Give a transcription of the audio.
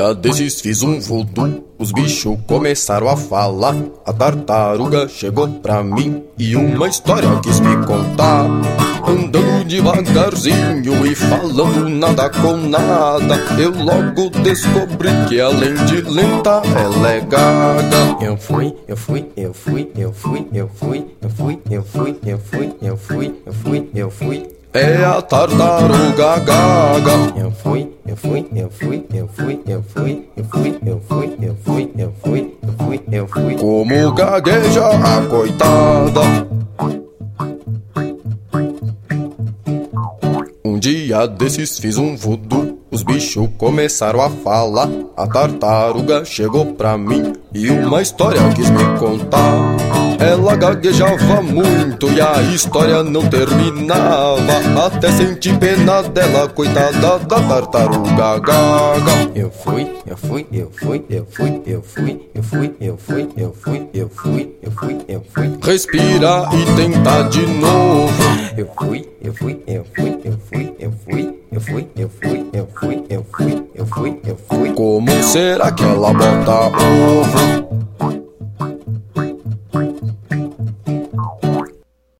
dia desses fiz um voodoo, os bichos começaram a falar. A tartaruga chegou pra mim e uma história quis me contar. Andando devagarzinho e falando nada com nada, eu logo descobri que além de lenta ela é gaga. Eu fui. É a tartaruga gaga. Eu fui. Como gagueja a coitada. Um dia desses fiz um voodoo, os bichos começaram a falar. A tartaruga chegou pra mim e uma história quis me contar. Ela gaguejava muito e a história não terminava, até senti pena dela, coitada da tartaruga gaga. Eu fui. Respira e tenta de novo. Eu fui. Como será que ela bota ovo?